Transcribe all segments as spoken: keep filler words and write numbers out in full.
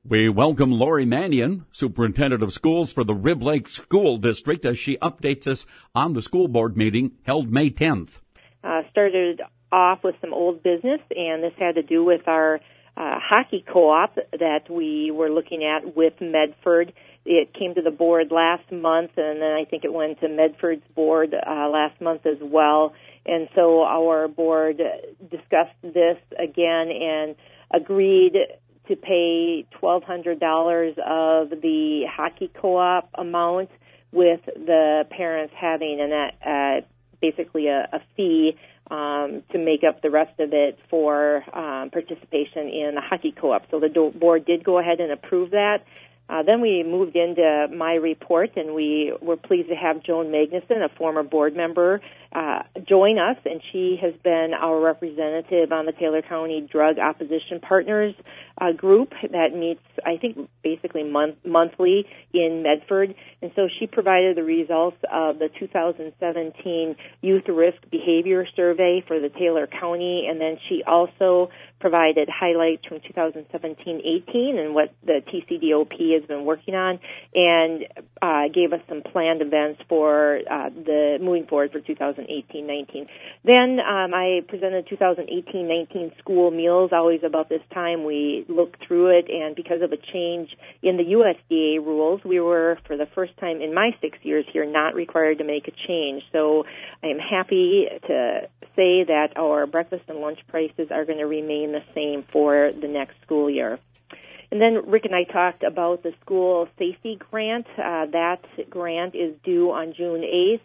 We welcome Lori Mannion, Superintendent of Schools for the Rib Lake School District, as she updates us on the school board meeting held May tenth. Uh, started off with some old business, and this had to do with our uh, hockey co-op that we were looking at with Medford. It came to the board last month, and then I think it went to Medford's board uh, last month as well. And so our board discussed this again and agreed to pay twelve hundred dollars of the hockey co-op amount, with the parents having an, uh, basically a, a fee um, to make up the rest of it for um, participation in the hockey co-op. So the do- board did go ahead and approve that. Uh, then we moved into my report, and we were pleased to have Joan Magnuson, a former board member, uh, join us, and she has been our representative on the Taylor County Drug Opposition Partners uh, group that meets, I think, basically month- monthly in Medford. And so she provided the results of the two thousand seventeen Youth Risk Behavior Survey for the Taylor County, and then she also provided highlights from two thousand seventeen eighteen and what the T C D O P has been working on, and uh, gave us some planned events for uh, the moving forward for two thousand eighteen nineteen. Then um, I presented two thousand eighteen nineteen school meals. Always about this time we look through it, and because of a change in the U S D A rules, we were, for the first time in my six years here, not required to make a change. So I am happy to say that our breakfast and lunch prices are going to remain the same for the next school year. And then Rick and I talked about the school safety grant. Uh, that grant is due on June eighth,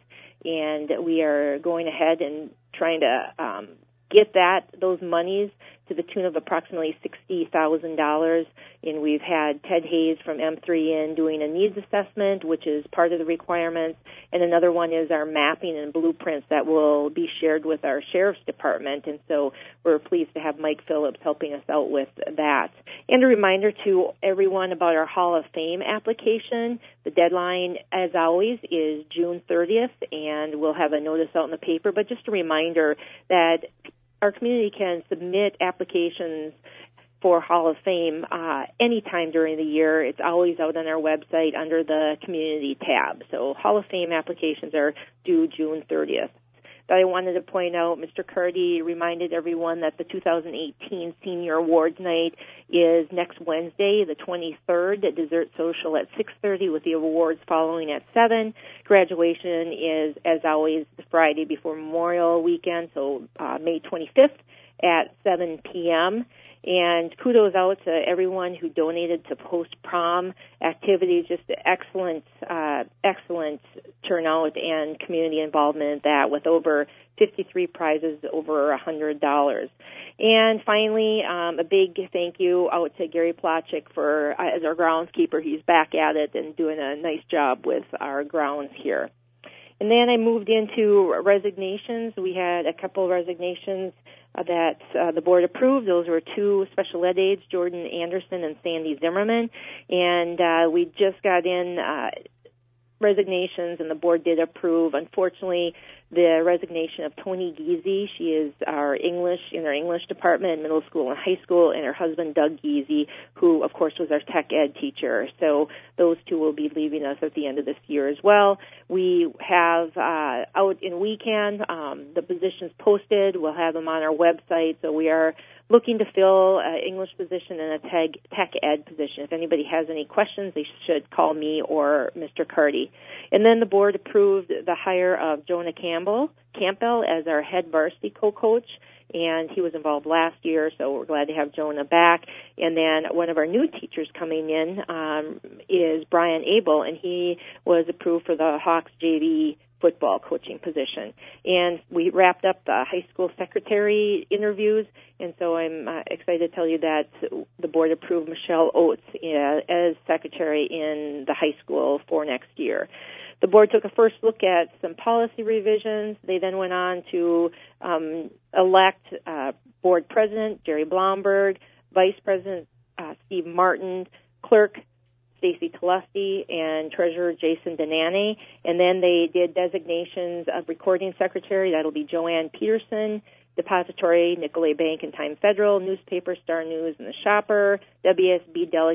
and we are going ahead and trying to um, get that those monies to the tune of approximately sixty thousand dollars. And we've had Ted Hayes from M three in doing a needs assessment, which is part of the requirements. And another one is our mapping and blueprints that will be shared with our sheriff's department. And so we're pleased to have Mike Phillips helping us out with that. And a reminder to everyone about our Hall of Fame application. The deadline, as always, is June thirtieth, and we'll have a notice out in the paper. But just a reminder that our community can submit applications for Hall of Fame uh, anytime during the year. It's always out on our website under the Community tab. So Hall of Fame applications are due June thirtieth. But I wanted to point out, Mister Cardy reminded everyone that the two thousand eighteen Senior Awards Night is next Wednesday, the twenty-third, at Dessert Social at six thirty, with the awards following at seven. Graduation is, as always, the Friday before Memorial Weekend, so uh, May twenty-fifth at seven p.m., and kudos out to everyone who donated to post-prom activities. Just excellent, uh, excellent turnout and community involvement in that, with over fifty-three prizes, over one hundred dollars. And finally, um, a big thank you out to Gary Plotchik for, uh, as our groundskeeper. He's back at it and doing a nice job with our grounds here. And then I moved into resignations. We had a couple of resignations uh, that uh, the board approved. Those were two special ed aides, Jordan Anderson and Sandy Zimmerman. And uh, we just got in uh, resignations, and the board did approve. Unfortunately, the resignation of Tony Giese. She is our English, in our English department, middle school and high school, and her husband, Doug Giese, who, of course, was our tech ed teacher. So those two will be leaving us at the end of this year as well. We have uh, out in weekend, um, the positions posted. We'll have them on our website. So we are looking to fill an English position and a tech, tech ed position. If anybody has any questions, they should call me or Mister Cardy. And then the board approved the hire of Jonah Campbell, Campbell as our head varsity co-coach, and he was involved last year, so we're glad to have Jonah back. And then one of our new teachers coming in um, is Brian Abel, and he was approved for the Hawks J V football coaching position. And we wrapped up the high school secretary interviews, and so I'm uh, excited to tell you that the board approved Michelle Oates uh, as secretary in the high school for next year. The board took a first look at some policy revisions. They then went on to um, elect uh, board president Jerry Blomberg, vice president uh, Steve Martin, clerk Stacy Telesti, and treasurer Jason Denani. And then they did designations of recording secretary. That'll be Joanne Peterson. Depository, Nicolay Bank and Time Federal. Newspaper, Star News and The Shopper. W S B delegates,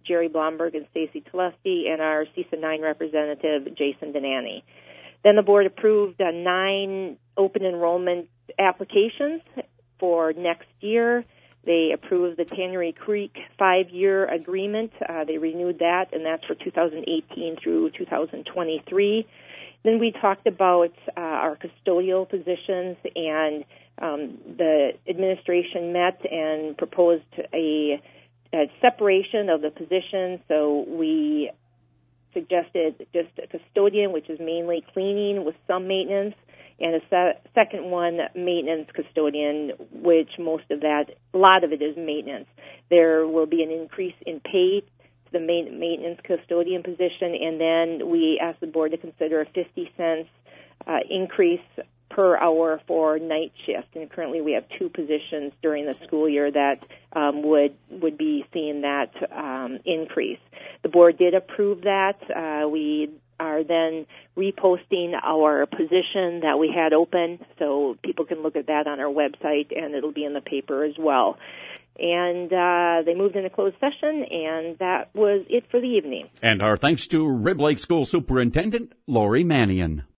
Jerry Blomberg and Stacy Telesti, and our CISA nine representative, Jason Denani. Then the board approved uh, nine open enrollment applications for next year. They approved the Tannery Creek five-year agreement. Uh, they renewed that, and that's for two thousand eighteen through two thousand twenty-three. Then we talked about uh, our custodial positions, and um, the administration met and proposed a, a separation of the positions. So we suggested just a custodian, which is mainly cleaning with some maintenance, and a se- second one, maintenance custodian, which most of that, a lot of it is maintenance. There will be an increase in pay to the main, maintenance custodian position, and then we asked the board to consider a fifty cents uh, increase per hour for night shift. And currently we have two positions during the school year that um, would would be seeing that um, increase. The board did approve that. Uh, we are then reposting our position that we had open, so people can look at that on our website, and it'll be in the paper as well. And uh, they moved into closed session, and that was it for the evening. And our thanks to Rib Lake School Superintendent Lori Mannion.